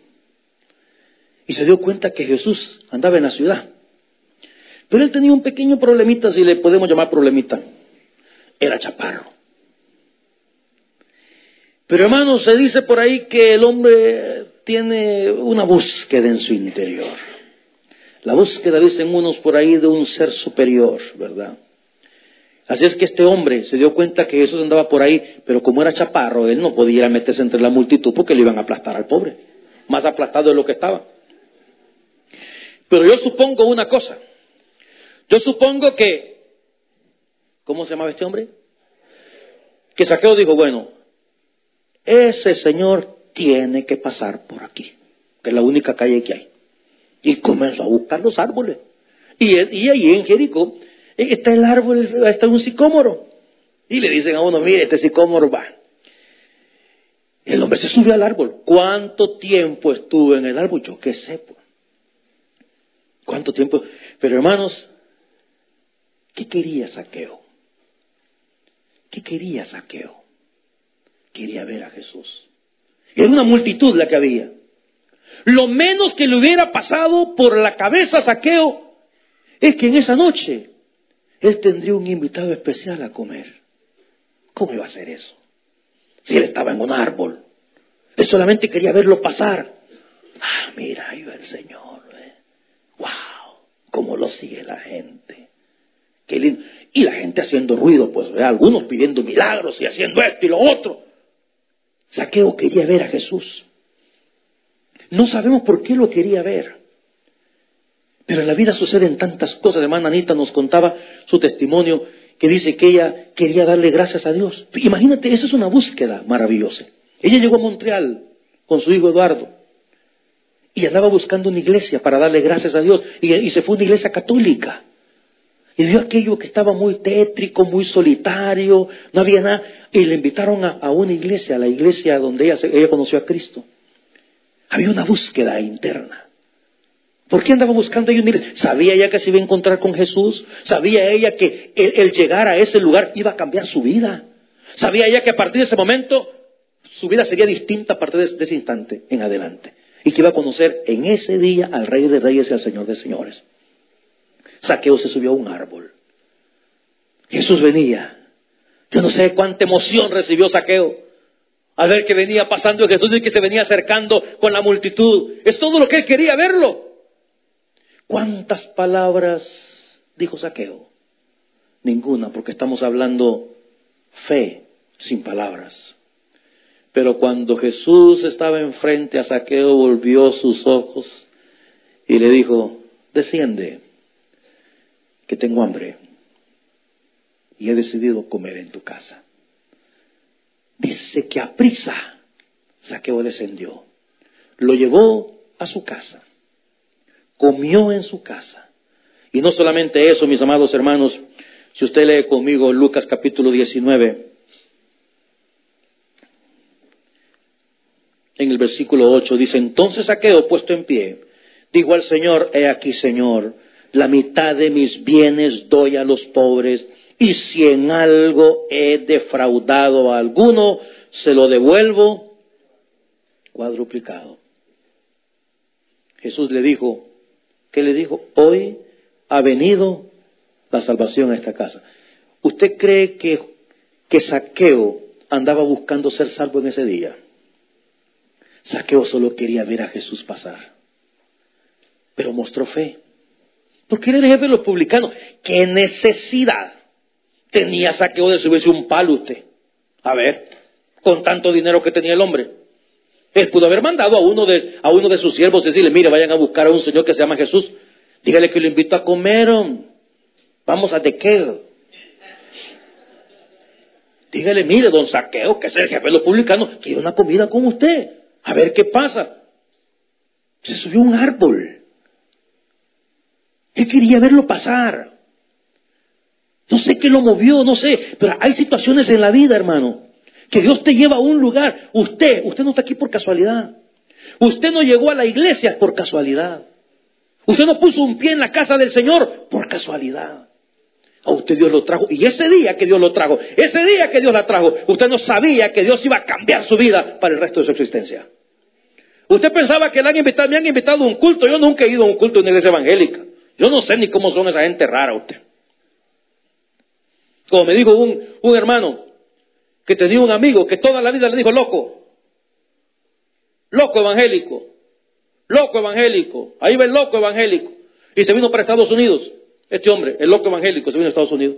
Y se dio cuenta que Jesús andaba en la ciudad. Pero él tenía un pequeño problemita, si le podemos llamar problemita. Era chaparro. Pero hermanos, se dice por ahí que el hombre tiene una búsqueda en su interior. La búsqueda, dicen unos por ahí, de un ser superior, ¿verdad? Así es que este hombre se dio cuenta que Jesús andaba por ahí, pero como era chaparro, él no podía meterse entre la multitud porque le iban a aplastar al pobre. Más aplastado de lo que estaba. Pero yo supongo una cosa. Yo supongo que, ¿cómo se llamaba este hombre? Que Zaqueo dijo, bueno, ese señor tiene que pasar por aquí, que es la única calle que hay. Y comenzó a buscar los árboles. Y ahí en Jericó está el árbol, está un sicómoro. Y le dicen a uno, mire, este sicómoro va. El hombre se subió al árbol. ¿Cuánto tiempo estuvo en el árbol? Yo qué sé. ¿Cuánto tiempo? Pero hermanos, ¿qué quería Zaqueo? ¿Qué quería Zaqueo? Quería ver a Jesús. Era una multitud la que había. Lo menos que le hubiera pasado por la cabeza a Zaqueo es que en esa noche él tendría un invitado especial a comer. ¿Cómo iba a hacer eso? Si él estaba en un árbol. Él solamente quería verlo pasar. Ah, mira, ahí va el Señor. ¡Wow! cómo lo sigue la gente. Qué lindo. Y la gente haciendo ruido, pues, ¿verdad? Algunos pidiendo milagros y haciendo esto y lo otro. Zaqueo quería ver a Jesús. No sabemos por qué lo quería ver. Pero en la vida suceden tantas cosas. Hermana Anita nos contaba su testimonio, que dice que ella quería darle gracias a Dios. Imagínate, esa es una búsqueda maravillosa. Ella llegó a Montreal con su hijo Eduardo y andaba buscando una iglesia para darle gracias a Dios, y se fue a una iglesia católica y vio aquello que estaba muy tétrico, muy solitario, no había nada, y le invitaron a una iglesia, a la iglesia donde ella conoció a Cristo. Había una búsqueda interna. ¿Por qué andaba buscando ella una iglesia? Sabía ella que se iba a encontrar con Jesús. Sabía ella que el llegar a ese lugar iba a cambiar su vida. Sabía ella que a partir de ese momento su vida sería distinta a partir de ese instante en adelante. Y que iba a conocer en ese día al Rey de Reyes y al Señor de Señores. Zaqueo se subió a un árbol. Jesús venía. Yo no sé cuánta emoción recibió Zaqueo al ver que venía pasando Jesús y que se venía acercando con la multitud. Es todo lo que él quería verlo. ¿Cuántas palabras dijo Zaqueo? Ninguna, porque estamos hablando fe sin palabras. Pero cuando Jesús estaba enfrente a Zaqueo, volvió sus ojos y le dijo: desciende, que tengo hambre y he decidido comer en tu casa. Dice que aprisa Zaqueo descendió, lo llevó a su casa, comió en su casa. Y no solamente eso, mis amados hermanos, si usted lee conmigo Lucas capítulo 19, en el versículo 8 dice: entonces Zaqueo, puesto en pie, dijo al Señor: he aquí, Señor, la mitad de mis bienes doy a los pobres, y si en algo he defraudado a alguno, se lo devuelvo cuadruplicado. Jesús le dijo, ¿qué le dijo? Hoy ha venido la salvación a esta casa. ¿Usted cree que Zaqueo andaba buscando ser salvo en ese día? Zaqueo solo quería ver a Jesús pasar, pero mostró fe, porque era el jefe de los publicanos. ¿Qué necesidad tenía Zaqueo de subirse un palo usted? A ver, con tanto dinero que tenía el hombre. Él pudo haber mandado a uno de sus siervos decirle: mire, vayan a buscar a un señor que se llama Jesús, dígale que lo invito a comer, vamos a Tequel. Dígale: mire, don Zaqueo, que es el jefe de los publicanos, quiere una comida con usted, a ver qué pasa. Se subió a un árbol. Él quería verlo pasar. No sé qué lo movió, no sé, pero hay situaciones en la vida, hermano, que Dios te lleva a un lugar. Usted no está aquí por casualidad. Usted no llegó a la iglesia por casualidad. Usted no puso un pie en la casa del Señor por casualidad. A usted Dios lo trajo, y ese día que Dios lo trajo, ese día que Dios la trajo, usted no sabía que Dios iba a cambiar su vida para el resto de su existencia. Usted pensaba que me han invitado a un culto. Yo nunca he ido a un culto de una iglesia evangélica. Yo no sé ni cómo son esa gente rara usted. Como me dijo un hermano que tenía un amigo que toda la vida le dijo loco. Loco evangélico. Loco evangélico. Ahí va el loco evangélico. Y se vino para Estados Unidos. Este hombre, el loco evangélico, se vino a Estados Unidos.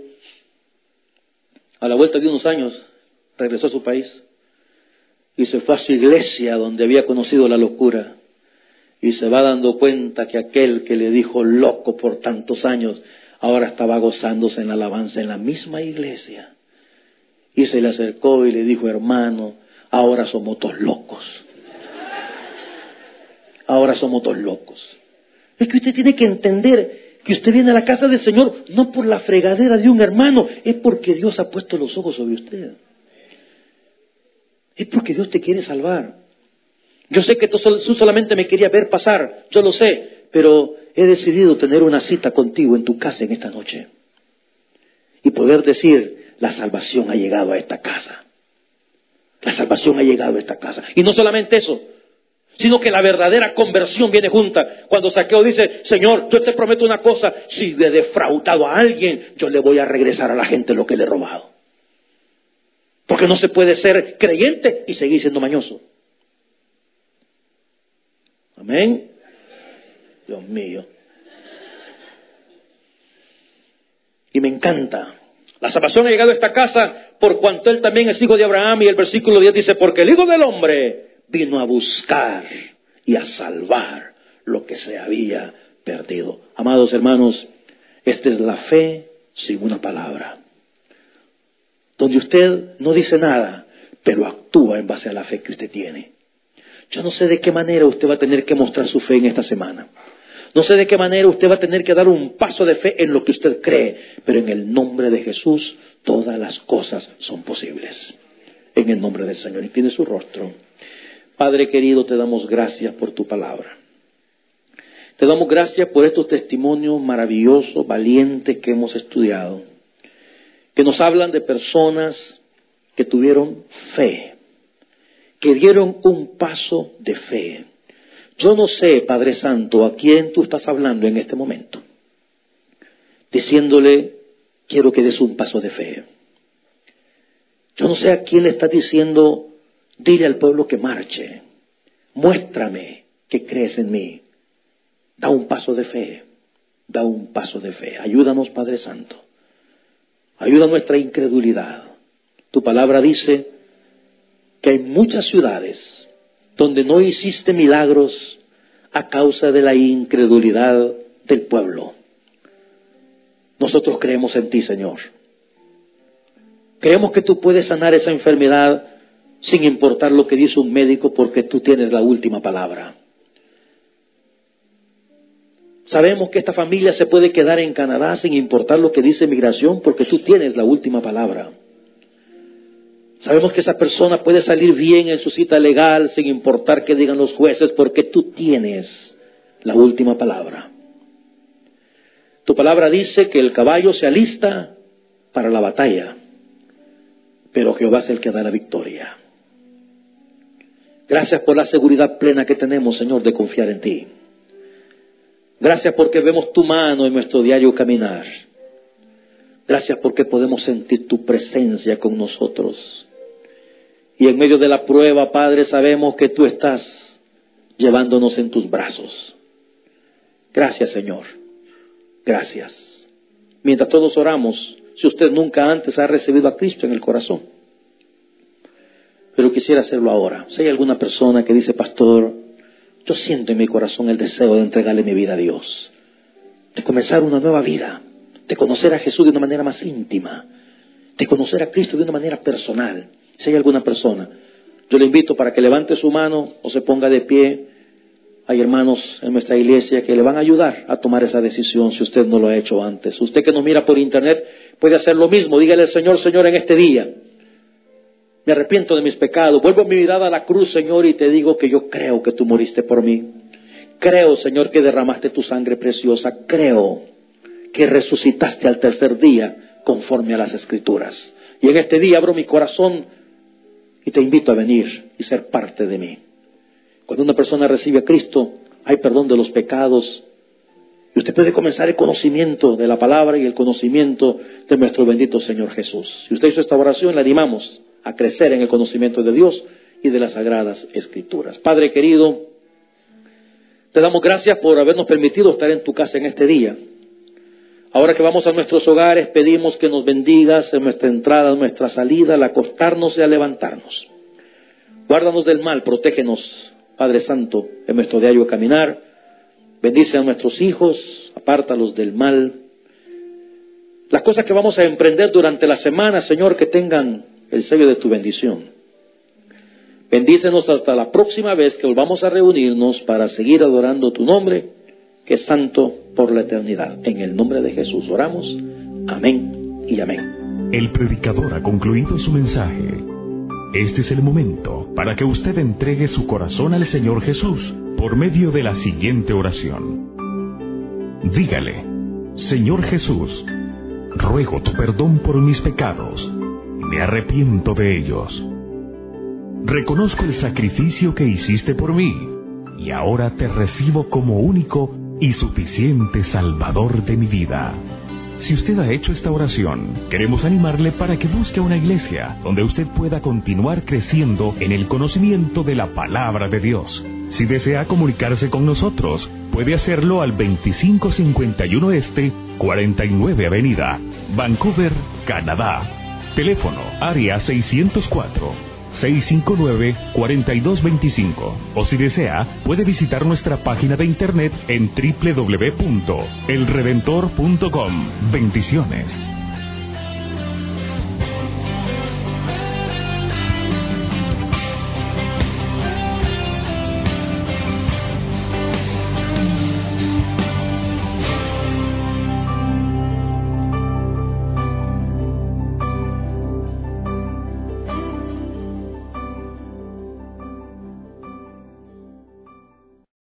A la vuelta de unos años, regresó a su país. Y se fue a su iglesia donde había conocido la locura. Y se va dando cuenta que aquel que le dijo loco por tantos años, ahora estaba gozándose en la alabanza en la misma iglesia. Y se le acercó y le dijo: hermano, ahora somos todos locos. Ahora somos todos locos. Es que usted tiene que entender que usted viene a la casa del Señor no por la fregadera de un hermano, es porque Dios ha puesto los ojos sobre usted. Es porque Dios te quiere salvar. Yo sé que tú solamente me querías ver pasar, yo lo sé, pero he decidido tener una cita contigo en tu casa en esta noche. Y poder decir: la salvación ha llegado a esta casa. La salvación ha llegado a esta casa. Y no solamente eso, sino que la verdadera conversión viene junta. Cuando Zaqueo dice: Señor, yo te prometo una cosa, si he defraudado a alguien, yo le voy a regresar a la gente lo que le he robado. Porque no se puede ser creyente y seguir siendo mañoso. Amén. Dios mío. Y me encanta. La salvación ha llegado a esta casa por cuanto Él también es hijo de Abraham. Y el versículo 10 dice, porque el Hijo del Hombre vino a buscar y a salvar lo que se había perdido. Amados hermanos, esta es la fe sin una palabra. Donde usted no dice nada, pero actúa en base a la fe que usted tiene. Yo no sé de qué manera usted va a tener que mostrar su fe en esta semana. No sé de qué manera usted va a tener que dar un paso de fe en lo que usted cree, pero en el nombre de Jesús todas las cosas son posibles. En el nombre del Señor. Incline su rostro. Padre querido, te damos gracias por tu palabra. Te damos gracias por estos testimonios maravillosos, valientes que hemos estudiado, que nos hablan de personas que tuvieron fe, que dieron un paso de fe. Yo no sé, Padre Santo, a quién tú estás hablando en este momento, diciéndole, quiero que des un paso de fe. Yo no sé a quién le estás diciendo, dile al pueblo que marche, muéstrame que crees en mí. Da un paso de fe, da un paso de fe. Ayúdanos, Padre Santo. Ayuda nuestra incredulidad. Tu palabra dice que hay muchas ciudades donde no hiciste milagros a causa de la incredulidad del pueblo. Nosotros creemos en ti, Señor. Creemos que tú puedes sanar esa enfermedad sin importar lo que dice un médico, porque tú tienes la última palabra. Sabemos que esta familia se puede quedar en Canadá sin importar lo que dice migración, porque tú tienes la última palabra. Sabemos que esa persona puede salir bien en su cita legal sin importar qué digan los jueces, porque tú tienes la última palabra. Tu palabra dice que el caballo se alista para la batalla, pero Jehová es el que da la victoria. Gracias por la seguridad plena que tenemos, Señor, de confiar en ti. Gracias porque vemos tu mano en nuestro diario caminar. Gracias porque podemos sentir tu presencia con nosotros. Y en medio de la prueba, Padre, sabemos que tú estás llevándonos en tus brazos. Gracias, Señor. Gracias. Mientras todos oramos, si usted nunca antes ha recibido a Cristo en el corazón, pero quisiera hacerlo ahora. Si hay alguna persona que dice, pastor, yo siento en mi corazón el deseo de entregarle mi vida a Dios, de comenzar una nueva vida, de conocer a Jesús de una manera más íntima, de conocer a Cristo de una manera personal. Si hay alguna persona, yo le invito para que levante su mano o se ponga de pie. Hay hermanos en nuestra iglesia que le van a ayudar a tomar esa decisión si usted no lo ha hecho antes. Usted que nos mira por internet puede hacer lo mismo. Dígale al Señor, Señor, en este día me arrepiento de mis pecados, vuelvo mi mirada a la cruz, Señor, y te digo que yo creo que tú moriste por mí. Creo, Señor, que derramaste tu sangre preciosa. Creo que resucitaste al tercer día conforme a las Escrituras. Y en este día abro mi corazón y te invito a venir y ser parte de mí. Cuando una persona recibe a Cristo, hay perdón de los pecados. Y usted puede comenzar el conocimiento de la palabra y el conocimiento de nuestro bendito Señor Jesús. Si usted hizo esta oración, le animamos a crecer en el conocimiento de Dios y de las Sagradas Escrituras. Padre querido, te damos gracias por habernos permitido estar en tu casa en este día. Ahora que vamos a nuestros hogares, pedimos que nos bendigas en nuestra entrada, en nuestra salida, al acostarnos y al levantarnos. Guárdanos del mal, protégenos, Padre Santo, en nuestro diario caminar. Bendice a nuestros hijos, apártalos del mal. Las cosas que vamos a emprender durante la semana, Señor, que tengan el sello de tu bendición. Bendícenos hasta la próxima vez que volvamos a reunirnos para seguir adorando tu nombre, que es santo por la eternidad. En el nombre de Jesús oramos. Amén y amén. El predicador ha concluido su mensaje. Este es el momento para que usted entregue su corazón al Señor Jesús por medio de la siguiente oración. Dígale: Señor Jesús, ruego tu perdón por mis pecados. Me arrepiento de ellos. Reconozco el sacrificio que hiciste por mí y ahora te recibo como único y suficiente Salvador de mi vida. Si usted ha hecho esta oración, queremos animarle para que busque una iglesia donde usted pueda continuar creciendo en el conocimiento de la palabra de Dios. Si desea comunicarse con nosotros, puede hacerlo al 2551 Este, 49 Avenida, Vancouver, Canadá. Teléfono área 604-659-4225. O si desea, puede visitar nuestra página de internet en www.elredentor.com. Bendiciones.